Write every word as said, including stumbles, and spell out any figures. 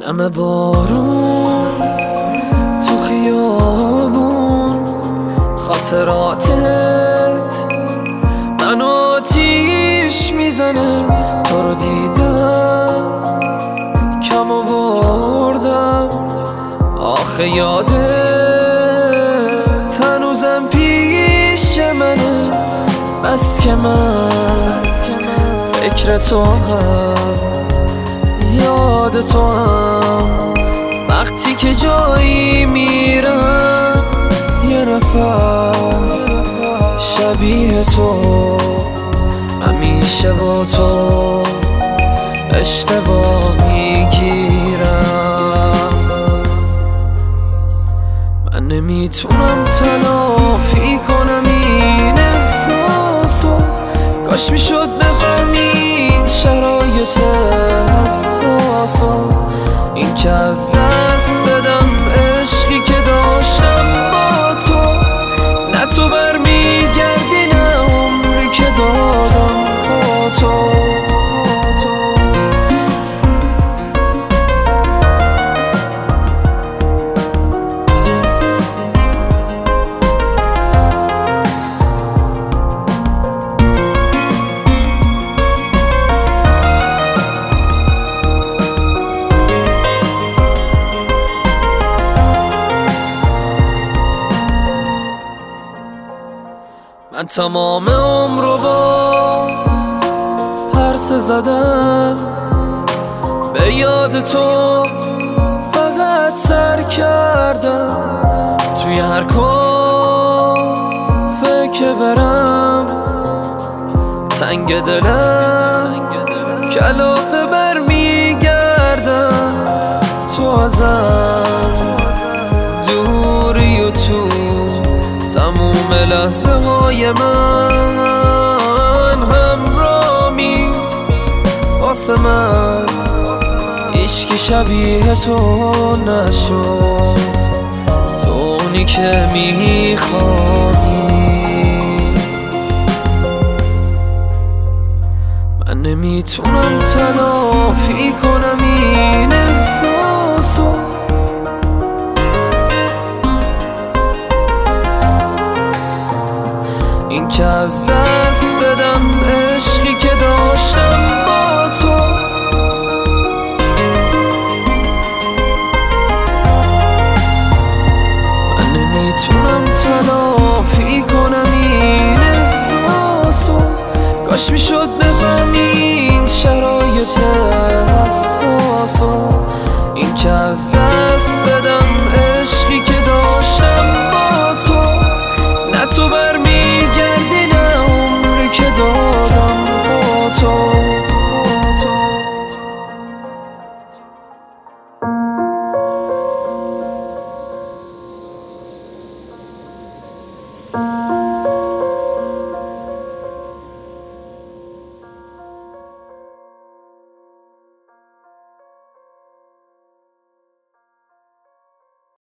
نم بارون تو خیابون، خاطراتت منو آتیش میزنه. تو رو دیدم کم آوردم، آخه یادت هنوزم پیش منه. بس که من فکر تو هم یاد تو هم، وقتی که جایی میرم یه نفر شبیه تو همیشه با تو اشتباه میگیرم. من نمیتونم تلافی کنم این احساسو، کاش میشد بفهمین شرایط حساسو. این که از دست بدم عشقی که داشتم با تو، نه تو برمیگردی نه عمری که دادم با تو. من تمام عمر رو با پرسه زدم، به یاد تو فقط سر کردم. توی هر کافه که برم تنگ دلم کلافه برمیگردم. تو ازم دوری و تو تموم لحظه های من همرامی. واسه من عشقی شبیه تو نشد، تو اونی که میخوایی. من نمیتونم تلافی کنم این احساسو، این که از دست بدم عشقی که داشتم با تو. من نمیتونم تلافی کنم این احساسو، کاش میشد بفهمی